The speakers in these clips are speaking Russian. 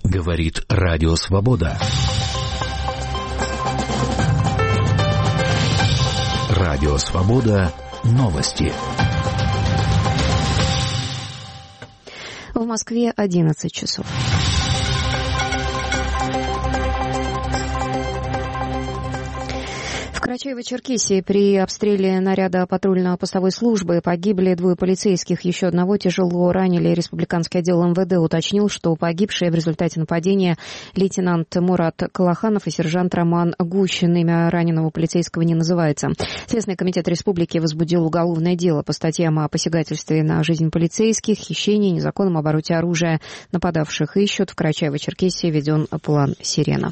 Говорит Радио Свобода. Радио Свобода. Новости. В Москве 11 часов. В Карачаево-Черкесии при обстреле наряда патрульно-постовой службы погибли 2 полицейских, еще одного тяжело ранили. Республиканский отдел МВД уточнил, что погибшие в результате нападения лейтенант Мурат Калаханов и сержант Роман Гущин. Имя раненого полицейского не называется. Следственный комитет республики возбудил уголовное дело по статьям о посягательстве на жизнь полицейских, хищении, незаконном обороте оружия. Нападавших ищут. В Карачаево-Черкесии введен план «Сирена».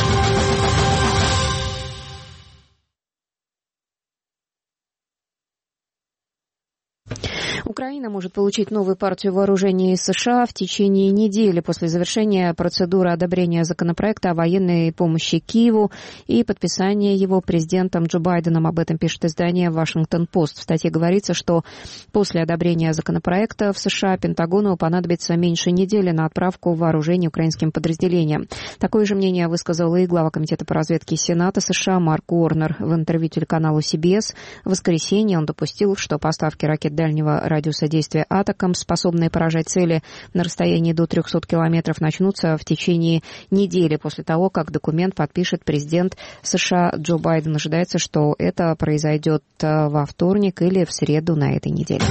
Украина может получить новую партию вооружений из США в течение недели после завершения процедуры одобрения законопроекта о военной помощи Киеву и подписания его президентом Джо Байденом. Об этом пишет издание «Вашингтон-Пост». В статье говорится, что после одобрения законопроекта в США Пентагону понадобится меньше недели на отправку вооружений украинским подразделениям. Такое же мнение высказал и глава Комитета по разведке Сената США Марк Уорнер в интервью телеканалу CBS. В воскресенье он допустил, что поставки ракет дальнего радиуса действия «Атакам», способные поражать цели на расстоянии до 300 километров, начнутся в течение недели после того, как документ подпишет президент США Джо Байден. Ожидается, что это произойдет во вторник или в среду на этой неделе.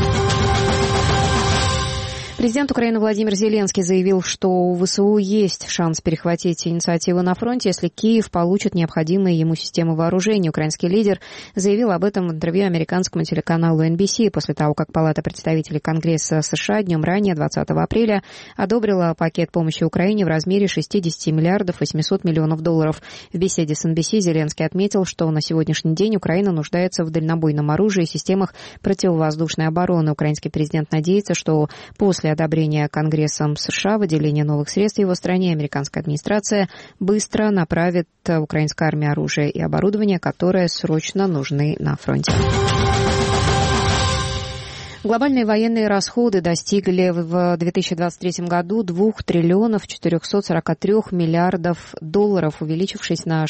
Президент Украины Владимир Зеленский заявил, что у ВСУ есть шанс перехватить инициативу на фронте, если Киев получит необходимые ему системы вооружений. Украинский лидер заявил об этом в интервью американскому телеканалу NBC после того, как Палата представителей Конгресса США днем ранее, 20 апреля, одобрила пакет помощи Украине в размере 60 миллиардов 800 миллионов долларов. В беседе с NBC Зеленский отметил, что на сегодняшний день Украина нуждается в дальнобойном оружии и системах противовоздушной обороны. Украинский президент надеется, что после одобрения Конгрессом США выделения новых средств в его стране американская администрация быстро направит украинской армии оружие и оборудование, которые срочно нужны на фронте. Глобальные военные расходы достигли в 2023 году 2 триллионов 443 миллиардов долларов, увеличившись на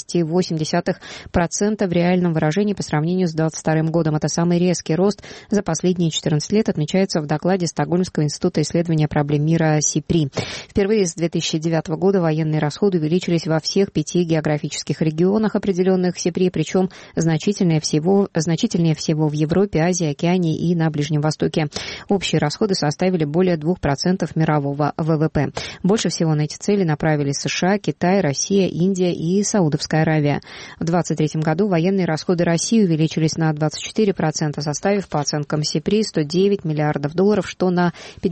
6,8% в реальном выражении по сравнению с 2022 годом. Это самый резкий рост за последние 14 лет, отмечается в докладе Стокгольмского института исследования проблем мира СИПРИ. Впервые с 2009 года военные расходы увеличились во всех 5 географических регионах, определенных СИПРИ, причем значительнее всего в Европе, Азии, Океании и на Ближнем Востоке. Общие расходы составили более 2% мирового ВВП. Больше всего на эти цели направили США, Китай, Россия, Индия и Саудовская Аравия. В 2023 году военные расходы России увеличились на 24%, составив, по оценкам СИПРИ, 109 миллиардов долларов, что на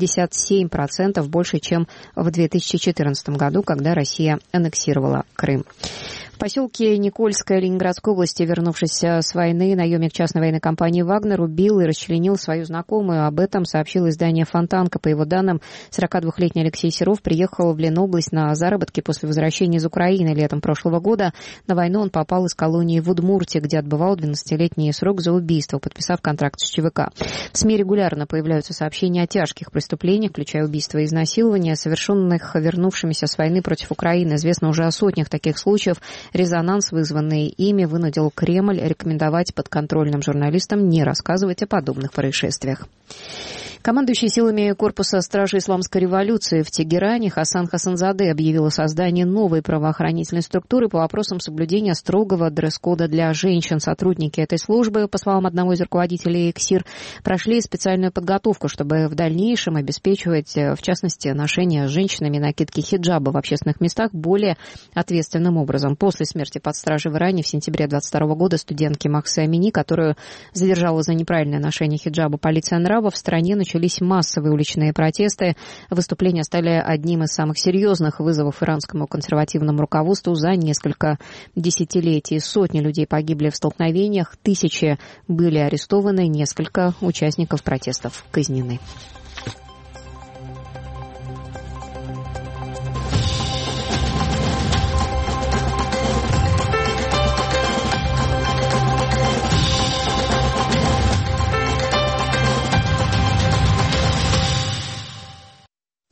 57% больше, чем в 2014 году, когда Россия аннексировала Крым. В поселке Никольское Ленинградской области, вернувшись с войны, наемник частной военной компании «Вагнер» убил и расчленил свою знакомую. Об этом сообщило издание «Фонтанка». По его данным, 42-летний Алексей Серов приехал в Ленобласть на заработки после возвращения из Украины летом прошлого года. На войну он попал из колонии в Удмуртии, где отбывал 12-летний срок за убийство, подписав контракт с ЧВК. В СМИ регулярно появляются сообщения о тяжких преступлениях, включая убийства и изнасилования, совершенных вернувшимися с войны против Украины. Известно уже о сотнях таких случаев. Резонанс, вызванный ими, вынудил Кремль рекомендовать подконтрольным журналистам не рассказывать о подобных происшествиях. Командующий силами корпуса стражи исламской революции в Тегеране Хасан Хасанзаде объявил о создании новой правоохранительной структуры по вопросам соблюдения строгого дресс-кода для женщин. Сотрудники этой службы, по словам одного из руководителей КСИР, прошли специальную подготовку, чтобы в дальнейшем обеспечивать, в частности, ношение женщинами накидки хиджаба в общественных местах более ответственным образом. После смерти под стражей в Иране в сентябре 2022 года студентки Махсы Амини, которую задержала за неправильное ношение хиджаба полиция нравов, в стране начались массовые уличные протесты. Выступления стали одним из самых серьезных вызовов иранскому консервативному руководству за несколько десятилетий. Сотни людей погибли в столкновениях, тысячи были арестованы, несколько участников протестов казнены.